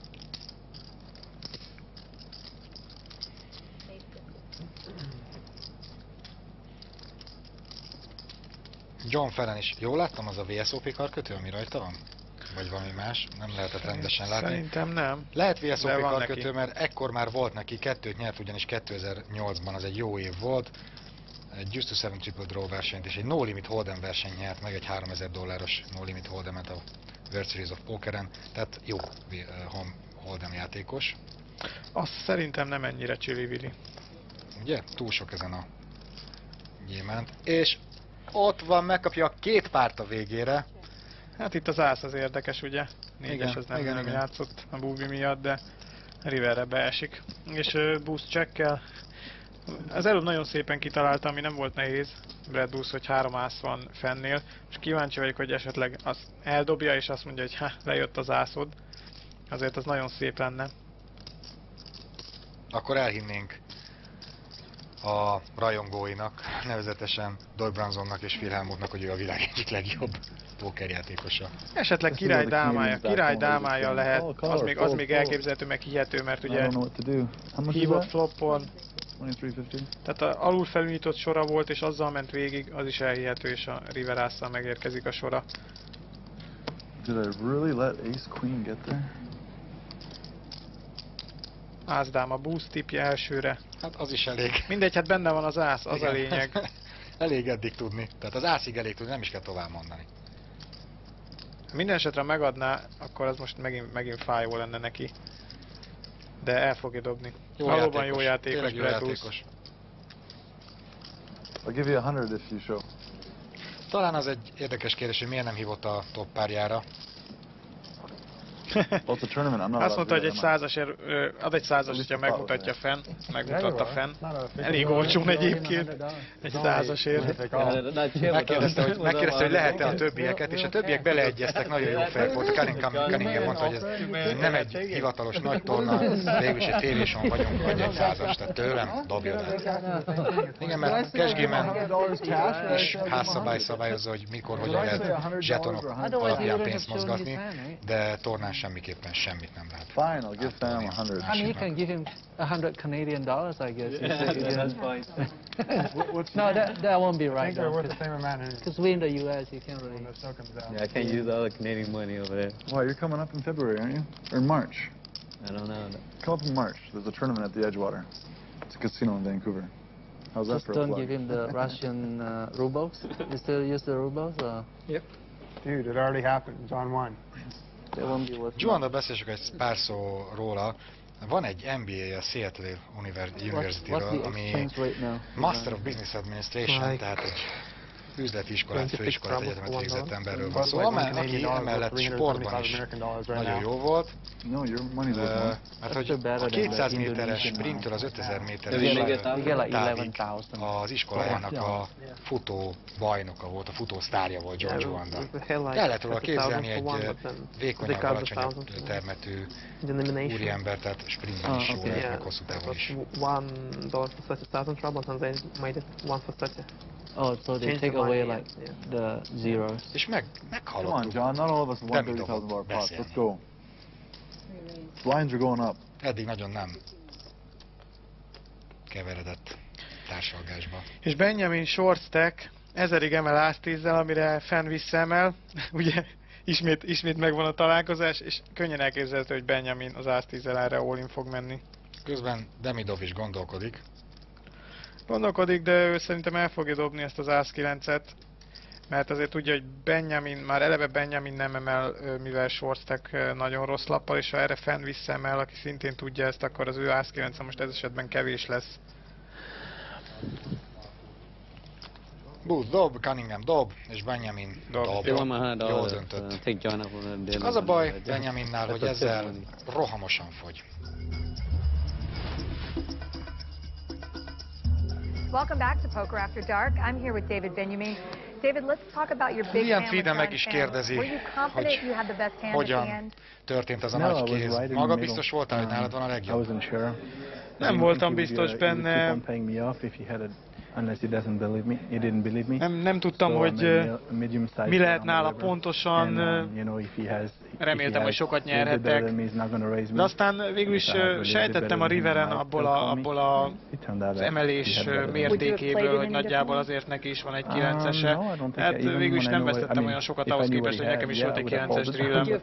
John Ferren is. Jól láttam az a VSOP karkötő, ami rajta van? Vagy valami más? Nem lehetett rendesen látni. Szerintem nem. Lehet VSOP karkötő, mert ekkor már volt neki, 2-t nyert, ugyanis 2008-ban az egy jó év volt. Egy Just to 7 Triple Draw versenyt és egy No Limit Hold'em verseny nyert meg, egy $3000 No Limit Hold'emet a World Series of Pokeren, tehát jó Hold'em játékos. Azt szerintem nem ennyire csili-vili. Ugye? Túl sok ezen a gyémánt. És ott van, megkapja a 2 párt a végére. Hát itt az ász az érdekes, ugye? 4-es az nem játszott a Bubi miatt, de Riverre beesik. És Booth checkkel. Az előbb nagyon szépen kitalálta, ami nem volt nehéz, Brad Booth, hogy 3 ász van Fennél, és kíváncsi vagyok, hogy esetleg azt eldobja, és azt mondja, hogy lejött az ászod. Azért az nagyon szép lenne. Akkor elhinnénk a rajongóinak, nevezetesen Doug Bransonnak és Phil Hellmuthnak, hogy ő a világ egyik legjobb pókerjátékosa. Esetleg király dámája lehet, az még elképzelhető, meg hihető, mert ugye hívott floppon, tehát alul felújított sora volt, és azzal ment végig, az is elhihető, és a River ásszal megérkezik a sora. Did I really let Ace Queen get there? Ászdám a boost tipje elsőre. Hát az is elég. Mindegy, hát benne van az ász, az Igen. a lényeg. Elég eddig tudni. Tehát az ászig elég tudni, nem is kell tovább mondani. Ha minden esetre megadná, akkor az most megint fájó lenne neki. De el fogja dobni. Valóban jó játékos, Brad Booth. I'll give you 100 if you show. Talán az egy érdekes kérdés, hogy miért nem hívott a top párjára. Azt mondta, hogy egy 100-asért, ad egy 100-as, hogyha megmutatja fenn, megmutatta fenn. Elég olcsón egyébként, egy 100-asért. Megkérdezte, hogy lehet-e a többieket, és a többiek beleegyeztek, nagyon jó fejek volt. Cunningham mondta, hogy ez nem egy hivatalos nagy torna, végül is egy tévéson vagyunk, vagy egy 100-as, tehát tőlem dobja le. Igen, mert cashgame-en is házszabály szabályozza, hogy mikor, hogyan lehet zsetonok alapján pénzt mozgatni, de tornán semmiképpen semmit nem lehet. Fine, I'll give Sam 100. I mean, you can give him $100 Canadian, I guess. That's fine. No, that won't be right. They're worth the same amount. Because we're in the U.S., you can't really. Yeah, I can't use all the Canadian money over there. Why, you're coming up in February, aren't you? Or March? I don't know. Come up in March. There's a tournament at the Edgewater. It's a casino in Vancouver. How's that Just for a don't plug? give him the Russian rubles. You still use the rubles? Or? Yep. Dude, it already happened. It's on one. They won't be worth Joanna, beszélsük egy pár szó róla. Van egy MBA a Seattle University-ről, ami Master of Business Administration, tehát egy üzleti iskolát, főiskolát, egyetemet végzett emberről van szó, aki emellett sportban is nagyon jó volt, mert hogy a 200 méteres sprinttől az 5000 méteres távig az iskolájának a futó bajnoka volt, a futó sztárja volt George Wanda. El lehet róla képzelni egy vékonyabb, alacsonyabb termetű úriember, tehát sprintben is jó lehet, meg hosszú távon is. Oh, so they take away like the zeros. És meghalottuk. Come on, John, not all of us won $30,000 pots. Let's go. Blinds are going up. Eddig nagyon nem keveredett társalgásba. És Benjamin short stack 1000-ig emel ász-10-zel, amire fenn visszaemel. Ugye ismét megvan a találkozás, és könnyen elképzelhető, hogy Benjamin az ász-10-zel erre all-in fog menni. Közben Demidov is gondolkodik. De ő szerintem el fogja dobni ezt az ász-9-et, mert azért tudja, hogy már eleve Benjamin nem emel, mivel short stack nagyon rossz lappal, és ha erre fenn visszaemel, aki szintén tudja ezt, akkor az ő ász-9 most ez esetben kevés lesz. Booth dob, Cunningham dob, és Benjamin dob. Jól döntött. Csak az a baj Benjaminnál, hogy ezzel rohamosan fogy. Welcome back to Poker After Dark. I'm here with David Benjamin. David, let's talk about your big Liam hand Frieden with meg is John kérdezi, Were you confident you had the best hand at the hogyan end? történt az a nagy kéz. Maga biztos voltál, hogy nálad van a legjobb? Nem voltam biztos benne. Nem tudtam, hogy mi lehet nála pontosan. Reméltem, hogy sokat nyerhetek. De aztán végül is sejtettem a riveren abból az emelés mértékéből, hogy nagyjából azért neki is van egy 9-ese. Hát végül is nem vesztettem olyan sokat ahhoz képest, hogy nekem is volt egy 9-es drillem.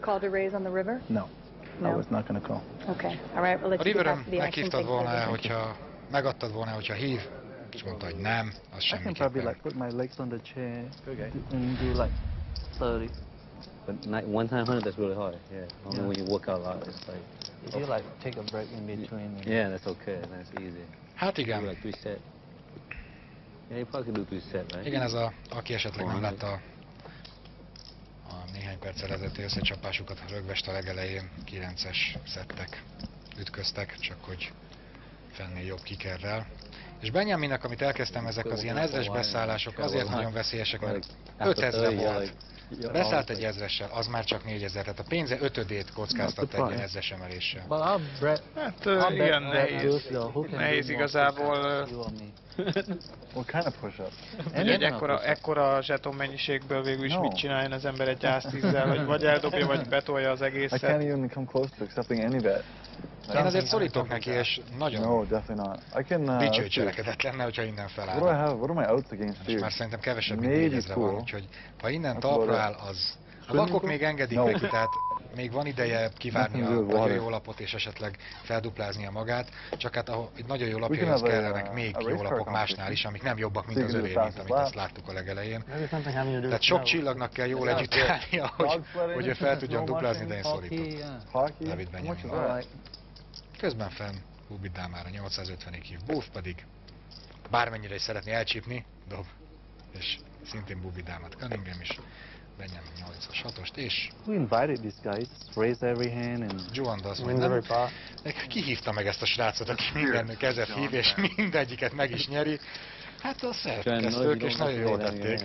A riveren meghívtad volna, hogyha megadtad volna, hogyha hív, és mondta, hogy nem, az semmiképpen. Put my legs on the chair and do like 30. But one time 100, that's really hard. Yeah, only when you work out a lot, it's like. If you like take a break in between. Yeah, that's okay. That's easy. Hát igen. Like 3 set. Yeah, you probably could do 3 set, right? Igen, ez aki esetleg nem látta a néhány perccel ezelőtti összecsapásukat, rögvest a legelején 9-es szettek ütköztek, csak hogy fennél jobb kikerrel. És Benjaminnak, amit elkezdtem, ezek az ilyen ezres beszállások azért nagyon veszélyesek, mert 5000 volt. Beszállt egy ezressel, az már csak 4000, tehát a pénze ötödét kockáztatta egy ilyen ezres emeléssel. Hát igen, nehéz igazából. What kind of push-up? Egy ekkora zseton mennyiségből végül is mit csináljon az ember egy ász-10-zel, vagy eldobja, vagy betolja az egészet. I can't even come close to accepting any bet. Én azért szorítok neki, és nagyon dicső cselekedet lenne, hogyha innen feláll. What are my outs against you? És már szerintem kevesebb, mint 4000 van, úgyhogy ha innen talpra áll, az A vakok még engedik neki, tehát még van ideje kivárni a nagyon jó lapot és esetleg feldupláznia magát, csak hát egy nagyon jó lapjához kellenek még jó lapok másnál is, amik nem jobbak, mint az övé, mint amit ezt láttuk a legelején. Tehát sok csillagnak kell jól együtt állnia, hogy ő fel tudjon duplázni, de én szorítok David Benjamin. Közben fenn Bubby Dámára 850-ig hív, Booth pedig bármennyire is szeretné elcsípni, dob, és szintén Bubby Dámát Cunningham is. Benjamin 8-as 6-ost, és... Who invited these guys? Raise every hand and... Joanda azt mondja, ki hívta meg ezt a srácot, aki minden kezet hív, és mindegyiket meg is nyeri. Hát a szerkesztők, és nagyon jól tették.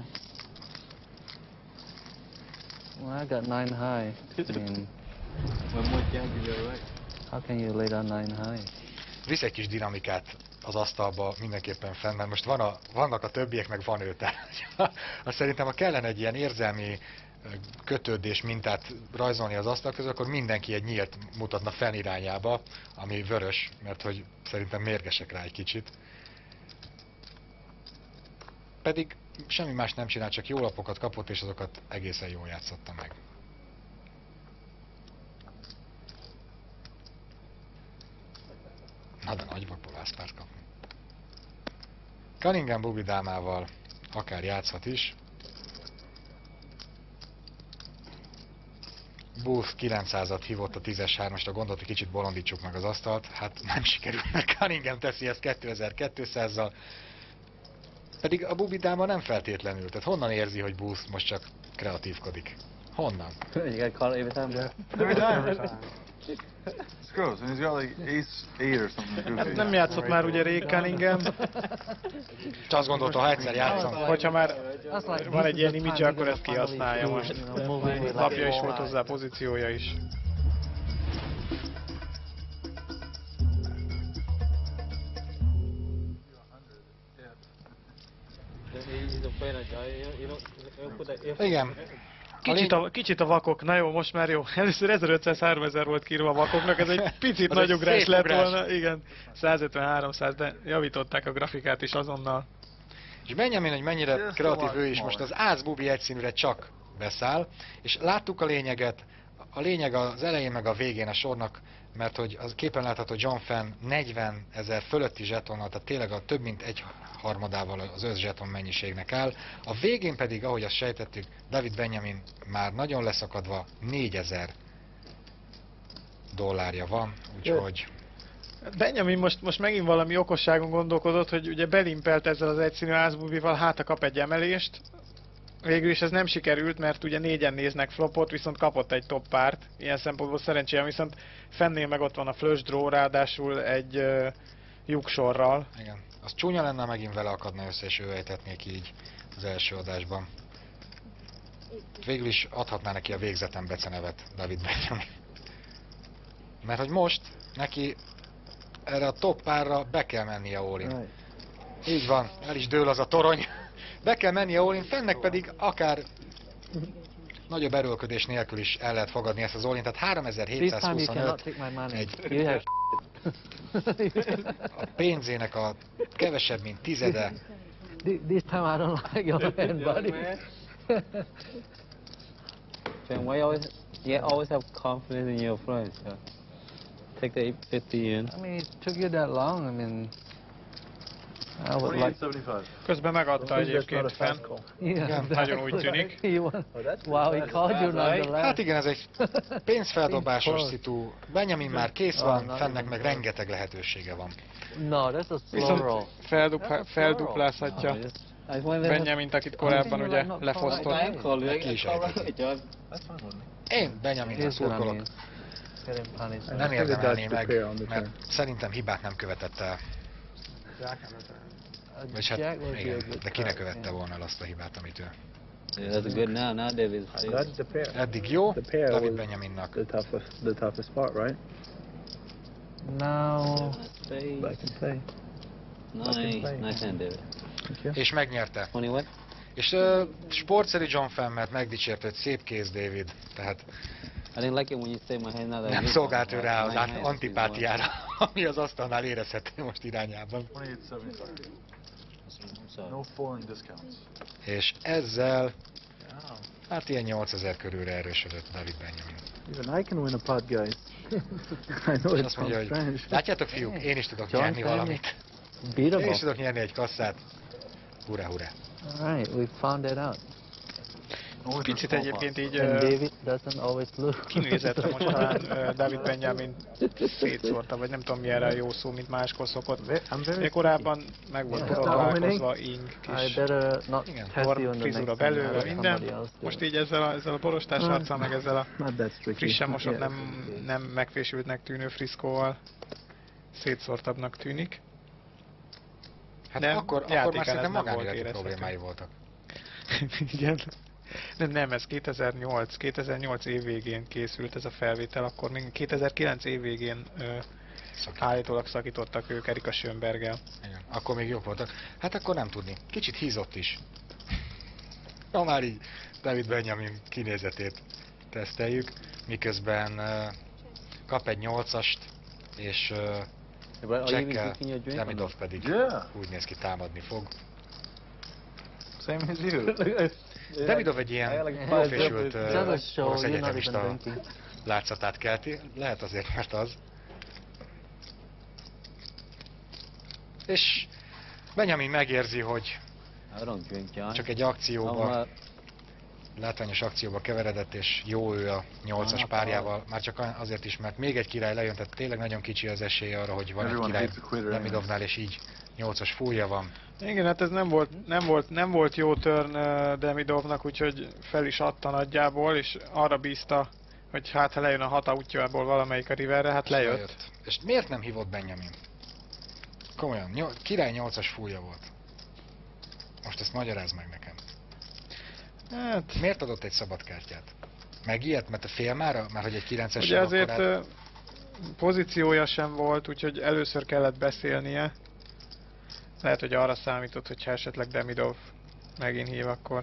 Well, I got 9 high. I mean... How can you lay down 9 high? Visz egy kis dinamikát az asztalba mindenképpen fenn, mert most vannak a többiek, meg van ő. Tehát szerintem, ha kellene egy ilyen érzelmi kötődés mintát rajzolni az asztal közül, akkor mindenki egy nyílt mutatna fenn irányába, ami vörös, mert hogy szerintem mérgesek rá egy kicsit. Pedig semmi más nem csinál, csak jó lapokat kapott, és azokat egészen jól játszotta meg. Na de nagy vakból ászpárt kapni. Cunningham Bubby Dámával akár játszhat is. Booth 900-at hívott a 10-es 3-asra, gondolt, hogy kicsit bolondítsuk meg az asztalt. Hát nem sikerült, mert Cunningham teszi ezt 2200-zal. Pedig a Bubby Dáma nem feltétlenül. Tehát honnan érzi, hogy Booth most csak kreatívkodik? Honnan? Scrolls, and he's got like ace 8 or something. Hát nem játszott már ugye rég Cunningham. Csak azt gondolta, ha egyszer játszom. Hogyha már van egy ilyen image, akkor ezt kihasználja most. Lapja is volt hozzá, pozíciója is. Igen. Kicsit a vakok, na jó, most már jó. Először 1500-3000 volt kiírva a vakoknak, ez egy picit nagy ugrás lett volna. Igen, 150-300, de javították a grafikát is azonnal. És Benjamin, hogy mennyire kreatív ő is, most az Ász Bubby egyszínűre csak beszáll, és láttuk a lényeget, a lényeg az elején meg a végén a sornak, mert hogy az képen látható John Fenn 40 000 fölötti zsetonnal, tehát tényleg a több mint 1/3 az összzseton mennyiségnek áll. A végén pedig, ahogy azt sejtettük, David Benjamin már nagyon leszakadva 4000 dollárja van, úgyhogy... Benjamin most megint valami okosságon gondolkodott, hogy ugye belimpelt ezzel az egyszínű Ász Bubbyval, hát kap egy emelést. Végül is ez nem sikerült, mert ugye 4-en néznek flopot, viszont kapott egy top párt. Ilyen szempontból szerencsére, viszont Fennél meg ott van a flush draw, ráadásul egy lyuksorral. Igen. Az csúnya lenne, megint vele akadna össze, és ő ejtetnék így az első adásban. Végül is adhatná neki a végzeten becenevet David Benjamin. Mert hogy most neki erre a top párra be kell mennie all-in. Így van, el is dől az a torony. Be kell mennie all-in, Fennek pedig akár nagyobb erőlködés nélkül is el lehet fogadni ezt az all-in, tehát 3725 egy a pénzének a kevesebb, mint tizede. This time I don't like your hand, buddy. Why you always have confidence in your friends? Take the 850 in. I mean, it took you that long. I mean, I would like. Közben megadta egyébként Fenn. Igen, nagyon úgy tűnik. Wow, he called you nonetheless. Hát igen, ez egy pénzfeldobásos szitu. Benjamin már kész van, Fennek meg rengeteg lehetősége van. No, that's a slow roll. Felduplázhatja Benjamint, akit korábban ugye lefosztott. Ki is ejteti. Én Benjaminnak szurkolok. Nem érdemelné meg, mert szerintem hibát nem követett el. Vagy hát, igen, de ki ne követte volna el azt a hibát, amit ő. Eddig jó, David Benjaminnak. The toughest part, right? Now, back and play. Nice hand, David. És megnyerte. És sportszerű John Fenn, mert megdicsérte, hogy szép kéz, David. Tehát nem szolgált ő rá az antipátiára, ami az asztalnál érezhető most irányában. És ezzel Hát ilyen 8000 körülre erősödött David Benjamin. Even I can win a pot, guys. I know És it azt mondja, sounds hogy strange. látjátok fiúk, én is tudok John nyerni Stanley. valamit. Beatable. Én is tudok nyerni egy kasszát. Hurrá, hurrá. Alright, we found it out. Picit egyébként így And David doesn't always lose. kinézetre most talán David Benjamin szétszórta, vagy nem tudom mi erre a jó szó, mint máskor szokott. Még korábban meg volt próbálkozva ing, I better not test you on the frizura next belőle, time. minden. Most így ezzel a borostás arccal, meg ezzel a Not that tricky. frissen mosott, Yeah. nem megfésültnek tűnő friszkóval szétszórtabbnak tűnik. Hát Nem, akkor már játékán szerintem ez nem volt magánéleti érezhető. problémái voltak. Igen. Nem, ez 2008 év végén készült ez a felvétel, akkor még 2009 év végén állítólag szakítottak ők Erika Schönberggel. Igen, akkor még jók voltak. Hát akkor nem tudni. Kicsit hízott is. Na már így David Benjamin kinézetét teszteljük, miközben kap egy 8-ast, és csekkel, Demidov pedig úgy néz ki támadni fog. Same as you. Demidov egy ilyen profésült orosz egyetemista látszatát kelti. Lehet azért, mert az. És Benjamin megérzi, hogy csak egy akcióba, látványos akcióba keveredett, és jó ő a 8-as párjával, már csak azért is, mert még egy király lejön, tehát tényleg nagyon kicsi az esély arra, hogy van egy király Demidovnál, és így 8-as fúlja van. Igen, hát ez nem volt jó turn Demidovnak, úgyhogy fel is adta nagyjából, és arra bízta, hogy hát ha lejön a 6 útjából valamelyik a riverre, hát lejött. És miért nem hívott Benjamin? Komolyan, király 8-as fúlja volt. Most ezt magyarázd meg nekem. Hát... Miért adott egy szabad kártyát? Megijedt, mert a fél már hogy egy 9-es... Ugye azért pozíciója sem volt, úgyhogy először kellett beszélnie. Lehet, hogy arra számított, hogyha esetleg Demidov megint hív, akkor...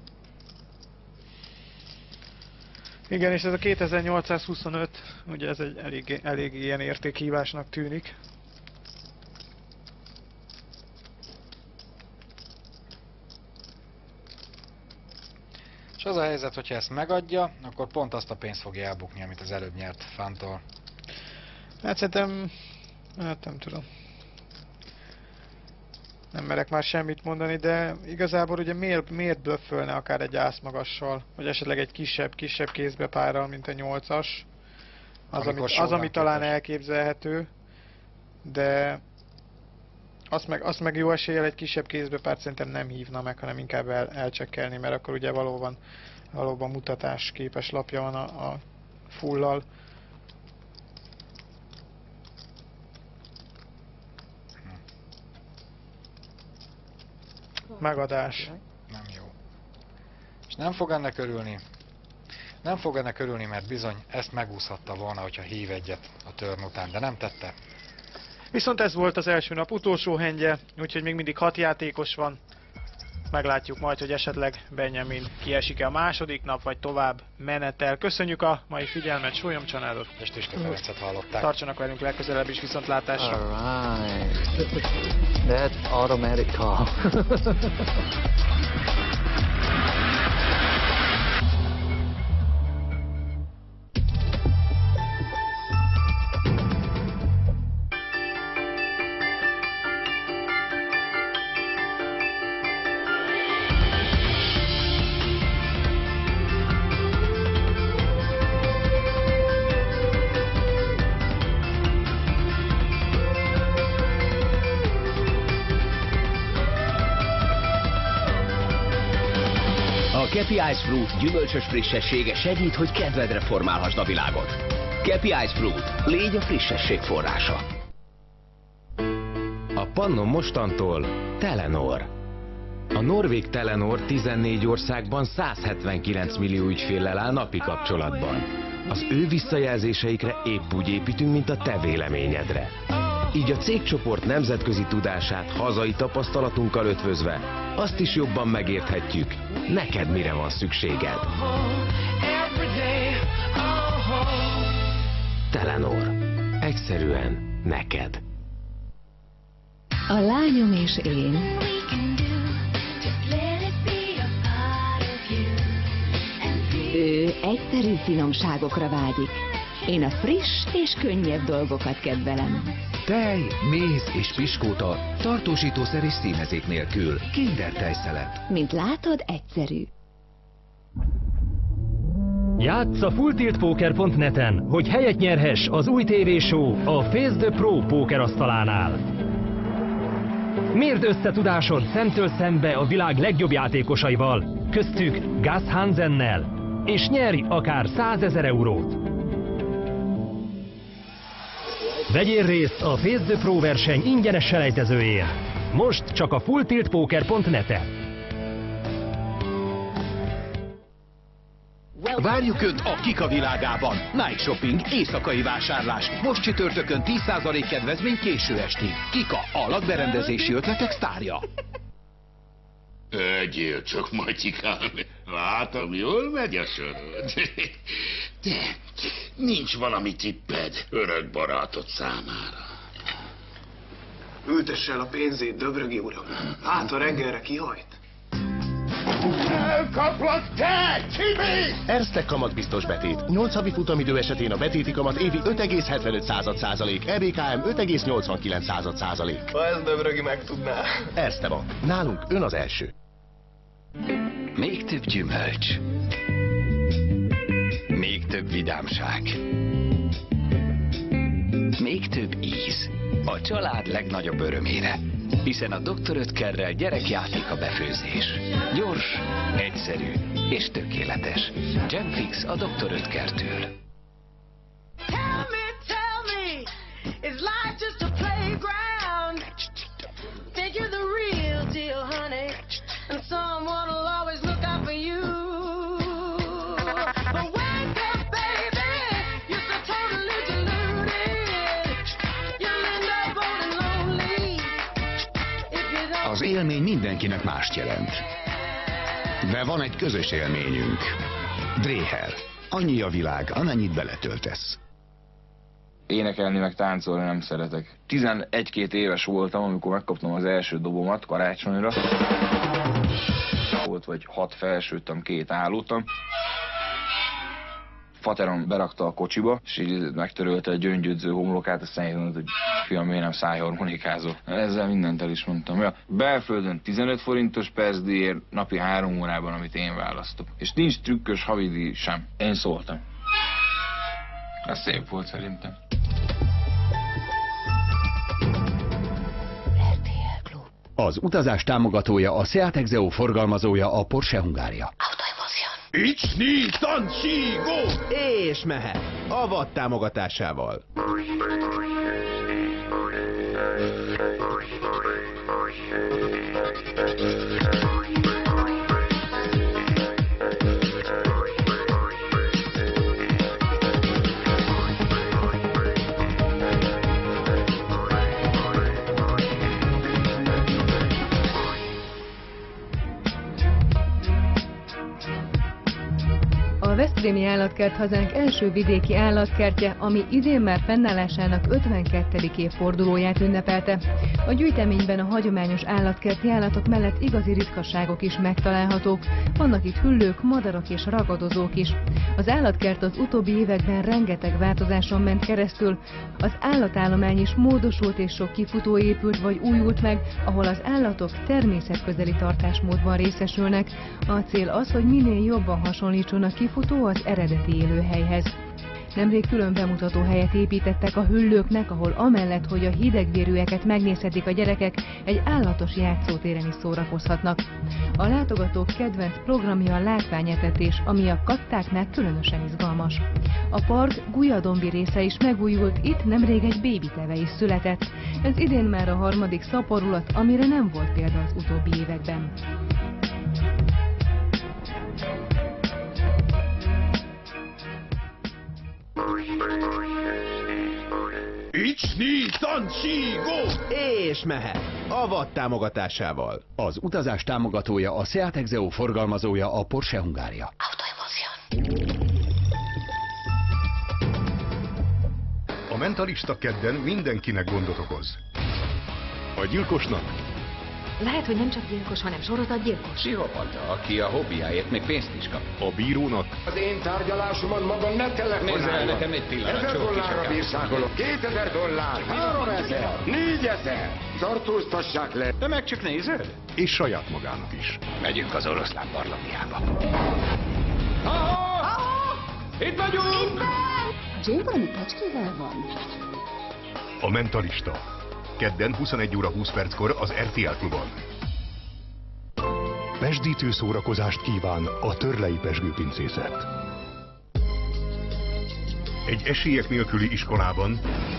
Igen, és ez a 2825, ugye ez egy elég ilyen értékhívásnak tűnik. És az a helyzet, hogyha ezt megadja, akkor pont azt a pénzt fogja elbukni, amit az előbb nyert Fantól. Hát szerintem... Hát nem tudom. Nem merek már semmit mondani, de igazából ugye miért blöffölne akár egy ászmagassal, vagy esetleg egy kisebb kézbepárral, mint a 8-as. Az, ami talán elképzelhető, de azt meg jó eséllyel egy kisebb kézbepárt szerintem nem hívna meg, hanem inkább elcsekkelni, mert akkor ugye valóban mutatásképes lapja van a fullal. Megadás. Nem jó. És nem fog ennek örülni. Nem fog ennek örülni, mert bizony ezt megúszhatta volna, hogyha hív egyet a turn után, de nem tette. Viszont ez volt az első nap utolsó handje, úgyhogy még mindig 6 játékos van. Meglátjuk majd, hogy esetleg Benjamin kiesik-e a második nap, vagy tovább menetel. Köszönjük a mai figyelmet, Sólyom családot. És Tüske Ferencet hallották. Tartsanak velünk legközelebb is, viszontlátásra. Alright. That's automatic call. Kepi Ice Fruit gyümölcsös frissessége segít, hogy kedvedre formálhasd a világot. Kepi Ice Fruit, légy a frissesség forrása. A Pannon mostantól Telenor. A norvég Telenor 14 országban 179 millió ügyféllel áll napi kapcsolatban. Az ő visszajelzéseikre épp úgy építünk, mint a te véleményedre. Így a cégcsoport nemzetközi tudását hazai tapasztalatunkkal ötvözve azt is jobban megérthetjük, neked mire van szükséged. Telenor. Egyszerűen neked. A lányom és én. Ő egyszerű finomságokra vágyik. Én a friss és könnyed dolgokat kedvelem. Tej, méz és piskóta, tartósítószer és színezék nélkül. Kinder tejszelet. Mint látod, egyszerű. Játsz a fulltiltpoker.net-en, hogy helyet nyerhess az új tévéshow a Face the Pro pókerasztalánál. Mérd össze tudásod szemtől szembe a világ legjobb játékosaival, köztük Gus Hansennel, és nyerj akár 100 000 eurót. Vegyél részt a Face the Pro verseny ingyenes selejtezőjén. Most csak a fulltiltpoker.net-en. Várjuk Önt a Kika világában. Night shopping, éjszakai vásárlás. Most csütörtökön 10% kedvezmény késő estig. Kika, a lakberendezési ötletek sztárja. Egyél csak, Matyikám. Látom, jól megy a sorod. De nincs valami tipped örök barátod számára. Ültesse el a pénzét, Döbrögi uram. Hát a reggelre kihajt. Elkaplak, te, Csibi! Erste kamatbiztos betét. 8 havi futamidő esetén a betéti kamat évi 5,75%, EBKM 5,89%. Ha ezt Döbrögi megtudná. Erste Bank. Nálunk ön az első. Még több gyümölcs. Még több vidámság. Még több íz. A család legnagyobb örömére. Hiszen a Dr. Oetkerrel gyerekjáték a befőzés. Gyors, egyszerű és tökéletes. Gemfix a Dr. Oetkertől. Tell me, is life just a playground? Think you're the real deal, honey, and someone will always look out for you. But wake up, baby, you're so totally deluded. You'll end up old and lonely if you don't. Az élmény mindenkinek mást jelent. De van egy közös élményünk. Dréher. Annyi a világ, amennyit beletöltesz. Énekelni meg táncolni nem szeretek. 11-2 éves voltam, amikor megkaptam az első dobomat karácsonyra. Volt vagy 6 felsőttem, 2 állottam. Faterom berakta a kocsiba, és így megtörölte a gyöngyödző homlokát, aztán így mondta, hogy fiam, miért nem szájharmonikázol. Ezzel mindent el is mondtam. Ja, belföldön 15 forintos percdíjért napi 3 órában, amit én választok. És nincs trükkös havidíj sem. Én szóltam. Ez szép volt szerintem. Az utazás támogatója, a Seat Exeo forgalmazója, a Porsche Hungária. Icni, tancsi, go! És mehet a VAD támogatásával. A Veszprémi Állatkert hazánk első vidéki állatkertje, ami idén már fennállásának 52. évfordulóját ünnepelte. A gyűjteményben a hagyományos állatkerti állatok mellett igazi ritkaságok is megtalálhatók. Vannak itt hüllők, madarak és ragadozók is. Az állatkert az utóbbi években rengeteg változáson ment keresztül. Az állatállomány is módosult és sok kifutó épült vagy újult meg, ahol az állatok természetközeli tartásmódban részesülnek. A cél az, hogy minél jobban hasonlítson a kifutó az eredeti élőhelyhez. Nemrég külön bemutató helyet építettek a hüllőknek, ahol amellett, hogy a hidegvérűeket megnézhetik a gyerekek, egy állatos játszótéren is szórakozhatnak. A látogatók kedvenc programja a látványetetés, ami a kattáknál különösen izgalmas. A park Gujadombi része is megújult, itt nemrég egy bébiteve is született. Ez idén már a 3. szaporulat, amire nem volt példa az utóbbi években. Icni, tancsi, go! És mehet a VAD támogatásával. Az utazás támogatója, a Seat Exeo forgalmazója, a Porsche Hungária. A mentalista kedden mindenkinek gondot okoz. A gyilkosnak Lehet, hogy nem csak gyilkos, hanem sorozatgyilkos. Pszichopata, aki a hobbiáért még pénzt is kap. A bírónak Az én tárgyalásomon maga ne telefonáljon. Nézd el nekem egy pillanat, 1000 sok dollárra kisakár. bírságolok. 2000 dollár, 3000, 4000. Tartóztassák le. De meg csak nézed? és saját magának is. Megyünk az oroszlán barlangjába. Itt vagyunk! Jay valami kecskével van? A Mentalista. Kedden 21 óra 20 perckor az RTL Klubon. Pesdítő szórakozást kíván a Törlei Pezsgőpincészet. Egy esélyek nélküli iskolában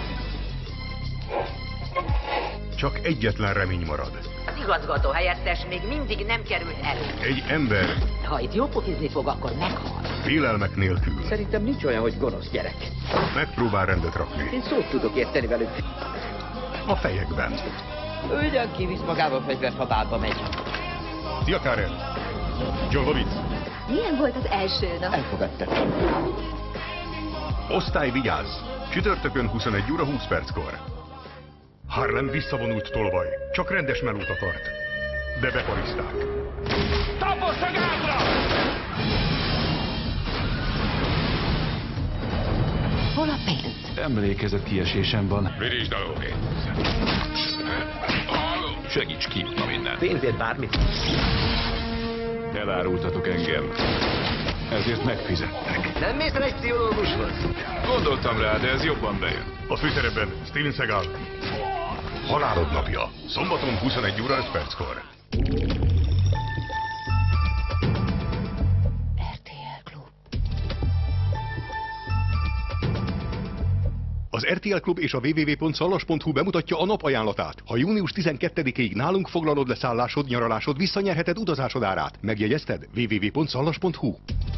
csak egyetlen remény marad. Az igazgató helyettes még mindig nem került elő. Egy ember Ha itt jó pofizni fog, akkor meghal. félelmek nélkül Szerintem nincs olyan, hogy gonosz gyerek. megpróbál rendet rakni Én szót tudok érteni velük. a fejekben. Ő ugyan kivisz magával fegyvert, ha bálba megy. Szia, Karen! John Lovitz! Milyen volt az első nap? Elfogadta. Osztály vigyázz! Csütörtökön 21 óra 20 perckor. Harlem visszavonult tolvaj. Csak rendes melót akart. De beparizták. Taposs a gázra! Hol a pénz? Emlékezett kiesésem van. Virítsd a lóvét. Segíts kijutnom innen. Pénzért bármit. Elárultatok engem. Ezért megfizettek. Nem mész el egy pszichológushoz? Gondoltam rá, de ez jobban bejön. A főszerepben Steven Seagal. Halálod napja. Szombaton 21 óra 5 perckor. Az RTL Klub és a www.szallas.hu bemutatja a nap ajánlatát. Ha június 12-ig nálunk foglalod le szállásod, nyaralásod, visszanyerheted utazásod árát. Megjegyezted? www.szallas.hu